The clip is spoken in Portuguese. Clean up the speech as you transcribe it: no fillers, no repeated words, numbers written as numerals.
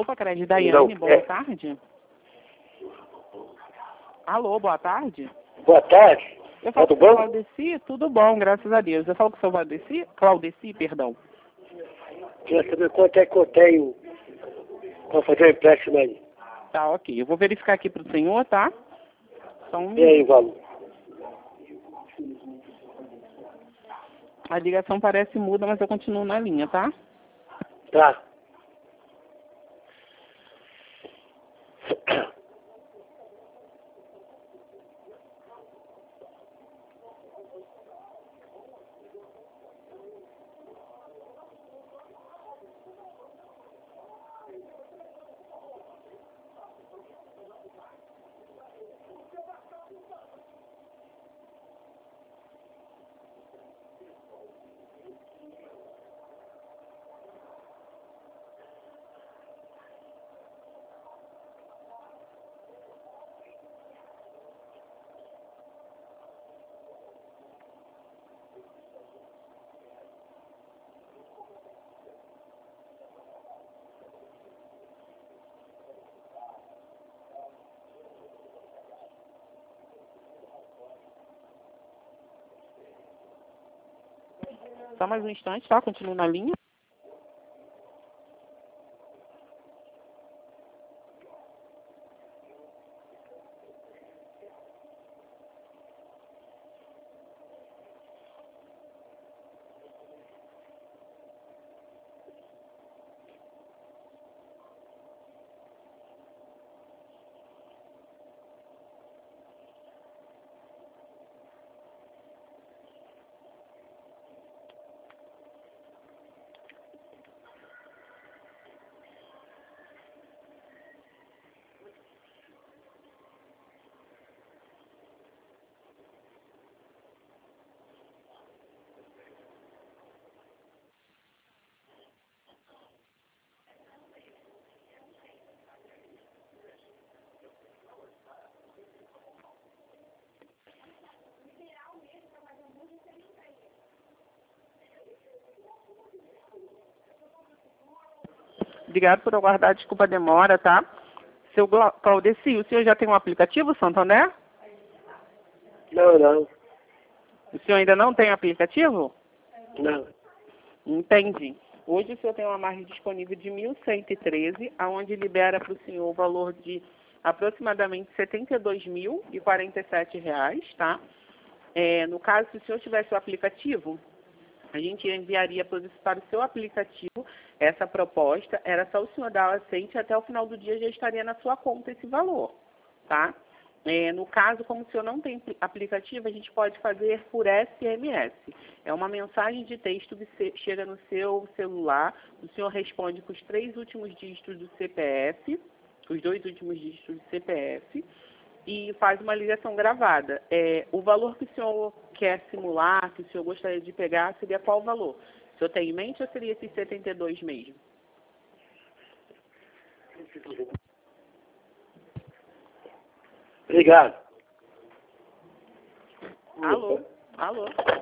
Opa, crédito Daiane, boa tarde. Alô, boa tarde. Boa tarde. Eu falo Tudo com o bom? Claudeci, tudo bom, graças a Deus. Eu falo com o seu Claudeci, perdão. Queria saber quanto é que eu tenho para fazer um empréstimo aí. Tá, ok. Eu vou verificar aqui pro senhor, tá? Só um E aí, minuto. vamos. A ligação parece muda, mas eu continuo na linha, tá? Tá. Só mais um instante, tá? Continuo na linha. Obrigado por aguardar, desculpa a demora, tá? Seu Claudeci, o senhor já tem um aplicativo, Santander? Não. O senhor ainda não tem aplicativo? Não. Entendi. Hoje o senhor tem uma margem disponível de 1.113, aonde libera para o senhor o valor de aproximadamente R$ 72.047, tá? No caso, se o senhor tivesse o aplicativo, a gente enviaria para o seu aplicativo essa proposta, era só o senhor dar o aceite, até o final do dia já estaria na sua conta esse valor, tá? No caso, como o senhor não tem aplicativo, a gente pode fazer por SMS. É uma mensagem de texto que chega no seu celular, o senhor responde com os 3 últimos dígitos do CPF, os 2 últimos dígitos do CPF, e faz uma ligação gravada. O valor que o senhor quer simular, que o senhor gostaria de pegar, seria qual valor? O senhor tem em mente ou seria esses 72 mesmo? Obrigado. Alô? Alô?